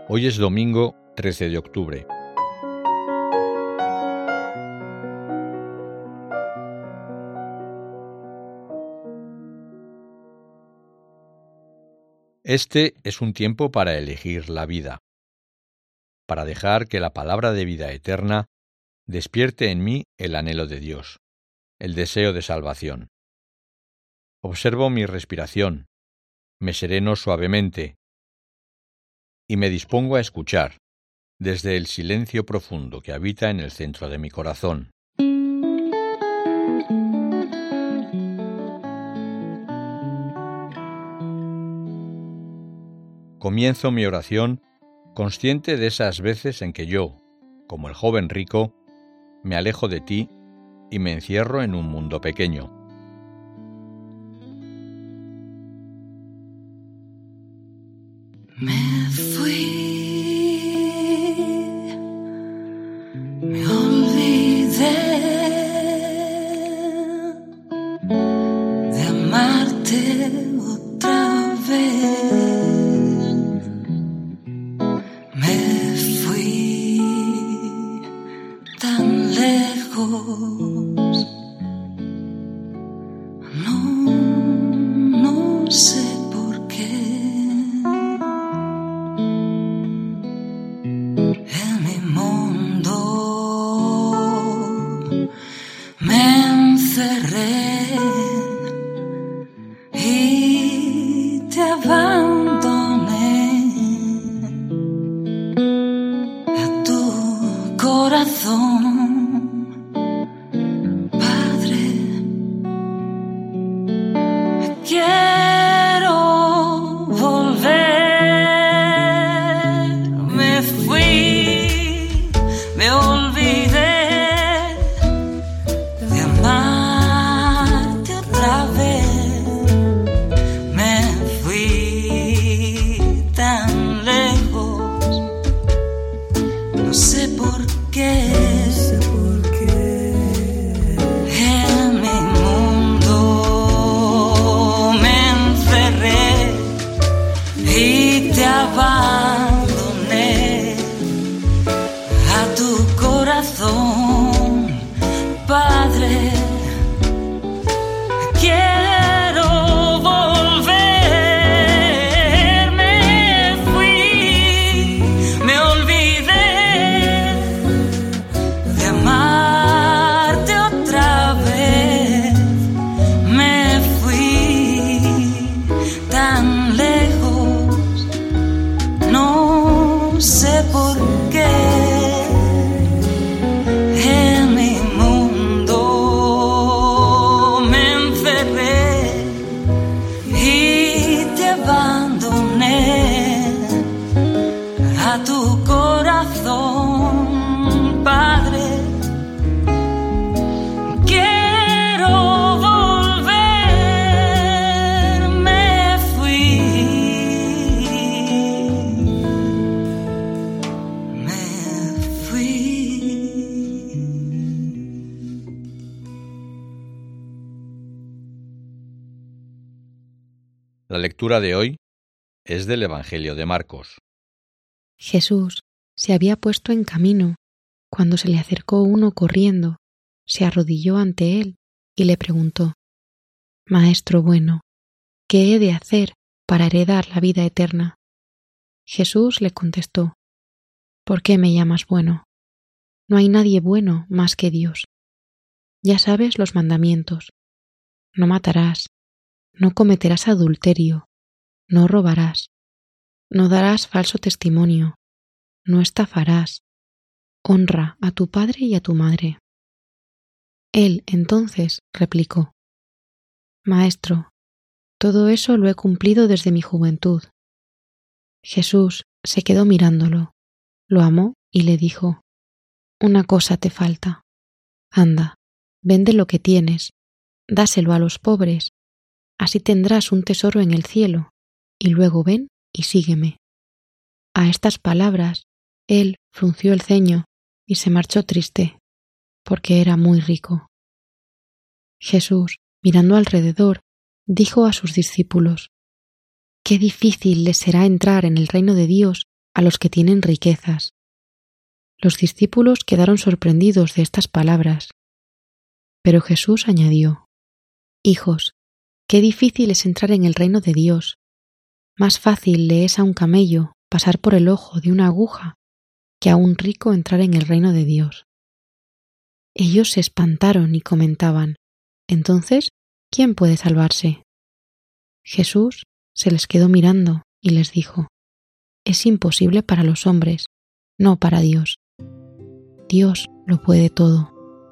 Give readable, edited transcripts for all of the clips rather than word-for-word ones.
Hoy es domingo 13 de octubre. Este es un tiempo para elegir la vida, para dejar que la palabra de vida eterna despierte en mí el anhelo de Dios, el deseo de salvación. Observo mi respiración, me sereno suavemente y me dispongo a escuchar desde el silencio profundo que habita en el centro de mi corazón. Comienzo mi oración consciente de esas veces en que yo, como el joven rico, me alejo de ti y me encierro en un mundo pequeño. Me fui, me olvidé de amarte otra vez. Me fui tan lejos, no sé por qué. En mi mundo me encerré y te abandoné a tu corazón, Padre. Quiero volver. Me fui, me olvidé de amarte otra vez. Me fui tan lejos, no sé por qué. En mi mundo me encerré y te abandoné a tu corazón, Padre. Quiero volver. Me fui, me olvidé de amarte otra vez. Me fui tan lejos, no sé por qué. En mi mundo me encerré y te abandoné a tu corazón, Padre. Quiero volver. Me fui, me fui. La lectura de hoy es del Evangelio de Marcos. Jesús se había puesto en camino cuando se le acercó uno corriendo, se arrodilló ante él y le preguntó: Maestro bueno, ¿qué he de hacer para heredar la vida eterna? Jesús le contestó: ¿Por qué me llamas bueno? No hay nadie bueno más que Dios. Ya sabes los mandamientos: no matarás, no cometerás adulterio, no robarás, no darás falso testimonio, no estafarás, honra a tu padre y a tu madre. Él entonces replicó: Maestro, todo eso lo he cumplido desde mi juventud. Jesús se quedó mirándolo, lo amó y le dijo: Una cosa te falta. Anda, vende lo que tienes, dáselo a los pobres, así tendrás un tesoro en el cielo, y luego ven y sígueme. A estas palabras, él frunció el ceño y se marchó triste, porque era muy rico. Jesús, mirando alrededor, dijo a sus discípulos: «Qué difícil les será entrar en el reino de Dios a los que tienen riquezas. Los discípulos quedaron sorprendidos de estas palabras. Pero Jesús añadió: Hijos, qué difícil es entrar en el reino de Dios. Más fácil le es a un camello pasar por el ojo de una aguja que a un rico entrar en el reino de Dios. Ellos se espantaron y comentaban: Entonces, ¿quién puede salvarse? Jesús se les quedó mirando y les dijo: Es imposible para los hombres, no para Dios. Dios lo puede todo.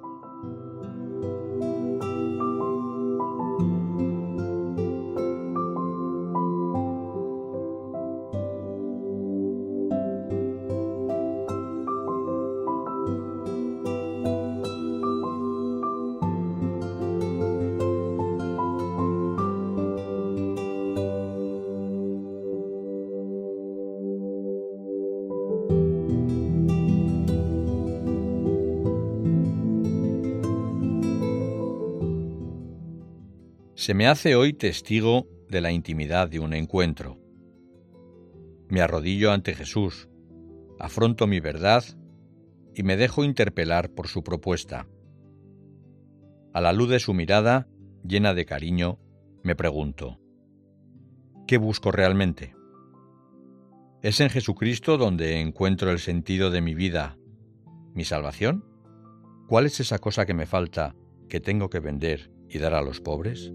Se me hace hoy testigo de la intimidad de un encuentro. Me arrodillo ante Jesús, afronto mi verdad y me dejo interpelar por su propuesta. A la luz de su mirada, llena de cariño, me pregunto: ¿qué busco realmente? ¿Es en Jesucristo donde encuentro el sentido de mi vida, mi salvación? ¿Cuál es esa cosa que me falta, que tengo que vender y dar a los pobres?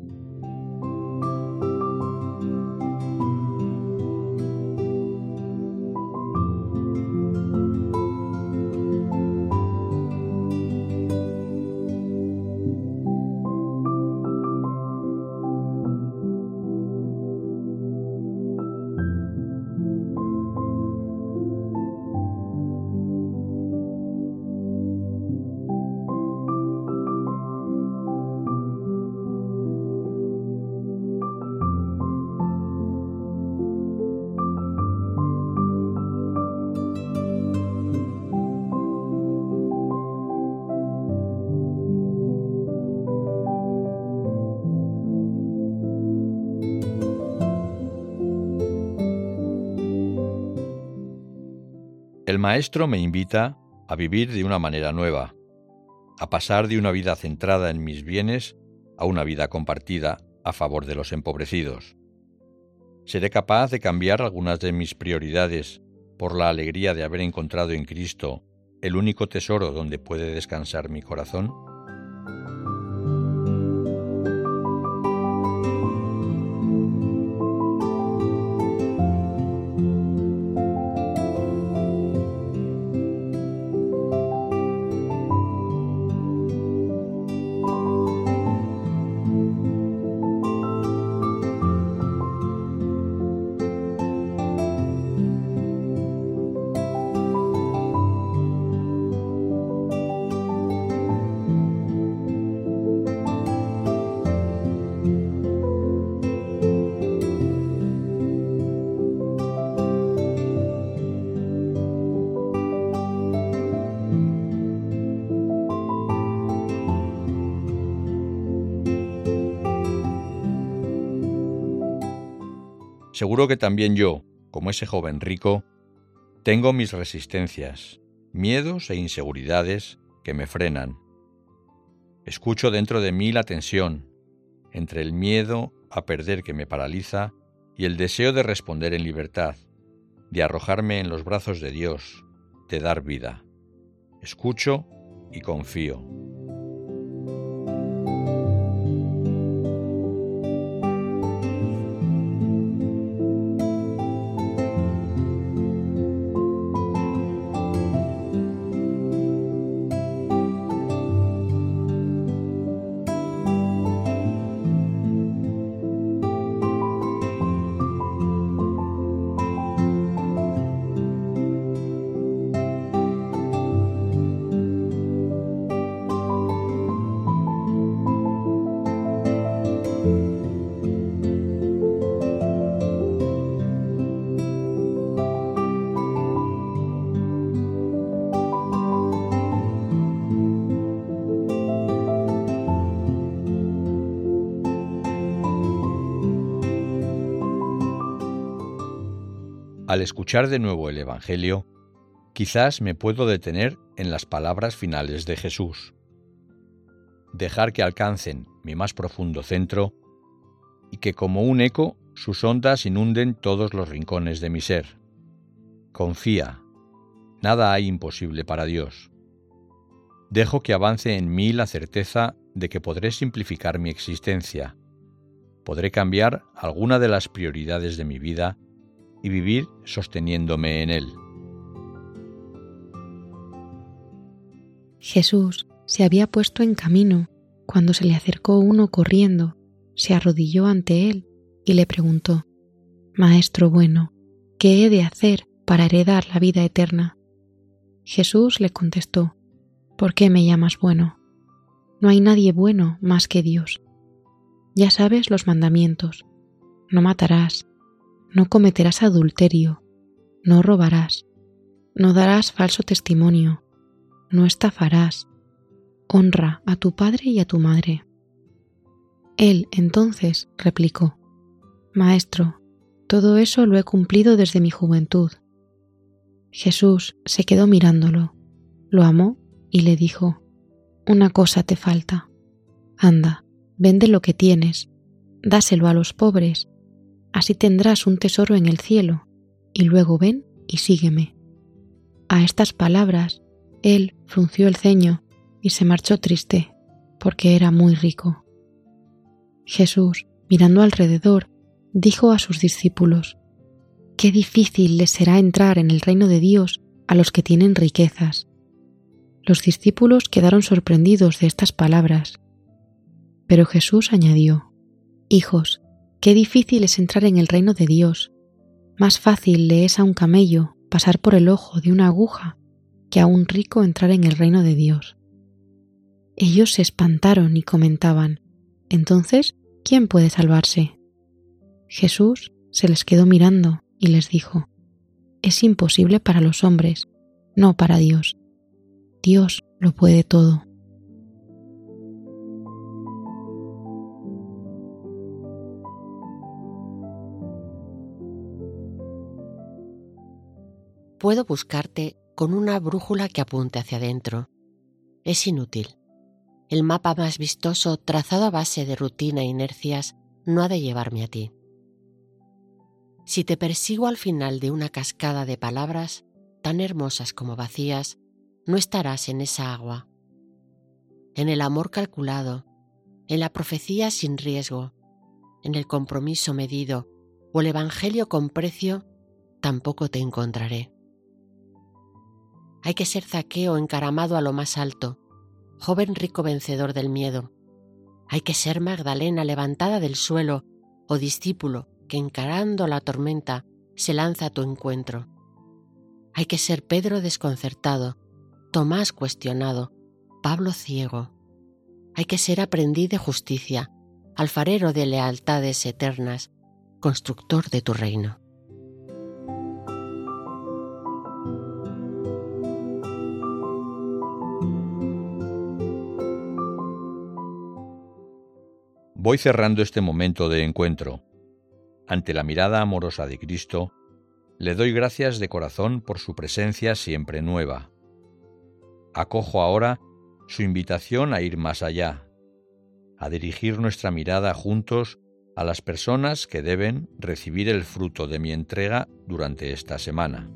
El Maestro me invita a vivir de una manera nueva, a pasar de una vida centrada en mis bienes a una vida compartida a favor de los empobrecidos. ¿Seré capaz de cambiar algunas de mis prioridades por la alegría de haber encontrado en Cristo el único tesoro donde puede descansar mi corazón? Seguro que también yo, como ese joven rico, tengo mis resistencias, miedos e inseguridades que me frenan. Escucho dentro de mí la tensión entre el miedo a perder que me paraliza y el deseo de responder en libertad, de arrojarme en los brazos de Dios, de dar vida. Escucho y confío. Al escuchar de nuevo el Evangelio, quizás me puedo detener en las palabras finales de Jesús. Dejar que alcancen mi más profundo centro y que como un eco sus ondas inunden todos los rincones de mi ser. Confía, nada hay imposible para Dios. Dejo que avance en mí la certeza de que podré simplificar mi existencia, podré cambiar alguna de las prioridades de mi vida y vivir sosteniéndome en él. Jesús se había puesto en camino cuando se le acercó uno corriendo, se arrodilló ante él y le preguntó: Maestro bueno, ¿qué he de hacer para heredar la vida eterna? Jesús le contestó: ¿Por qué me llamas bueno? No hay nadie bueno más que Dios. Ya sabes los mandamientos: no matarás, no cometerás adulterio, no robarás, no darás falso testimonio, no estafarás, honra a tu padre y a tu madre. Él entonces replicó: Maestro, todo eso lo he cumplido desde mi juventud. Jesús se quedó mirándolo, lo amó y le dijo: Una cosa te falta. Anda, vende lo que tienes, dáselo a los pobres, así tendrás un tesoro en el cielo, y luego ven y sígueme. A estas palabras, él frunció el ceño y se marchó triste, porque era muy rico. Jesús, mirando alrededor, dijo a sus discípulos: Qué difícil les será entrar en el reino de Dios a los que tienen riquezas. Los discípulos quedaron sorprendidos de estas palabras. Pero Jesús añadió: Hijos, qué difícil es entrar en el reino de Dios. Más fácil le es a un camello pasar por el ojo de una aguja que a un rico entrar en el reino de Dios. Ellos se espantaron y comentaban: Entonces, ¿quién puede salvarse? Jesús se les quedó mirando y les dijo: Es imposible para los hombres, no para Dios. Dios lo puede todo. Puedo buscarte con una brújula que apunte hacia adentro. Es inútil. El mapa más vistoso, trazado a base de rutina e inercias, no ha de llevarme a ti. Si te persigo al final de una cascada de palabras, tan hermosas como vacías, no estarás en esa agua. En el amor calculado, en la profecía sin riesgo, en el compromiso medido o el evangelio con precio, tampoco te encontraré. Hay que ser Zaqueo encaramado a lo más alto, joven rico vencedor del miedo. Hay que ser Magdalena levantada del suelo o discípulo que encarando la tormenta se lanza a tu encuentro. Hay que ser Pedro desconcertado, Tomás cuestionado, Pablo ciego. Hay que ser aprendiz de justicia, alfarero de lealtades eternas, constructor de tu reino. Voy cerrando este momento de encuentro. Ante la mirada amorosa de Cristo, le doy gracias de corazón por su presencia siempre nueva. Acojo ahora su invitación a ir más allá, a dirigir nuestra mirada juntos a las personas que deben recibir el fruto de mi entrega durante esta semana.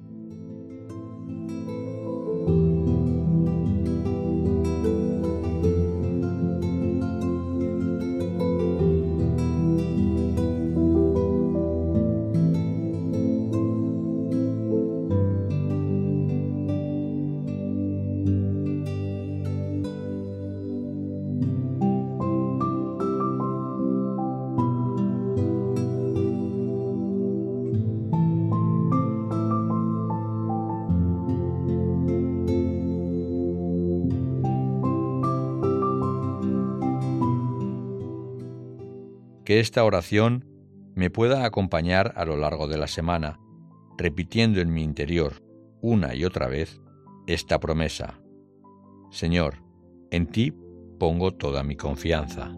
Que esta oración me pueda acompañar a lo largo de la semana, repitiendo en mi interior, una y otra vez, esta promesa: Señor, en ti pongo toda mi confianza.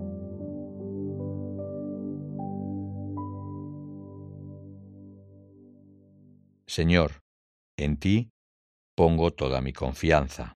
Señor, en ti pongo toda mi confianza.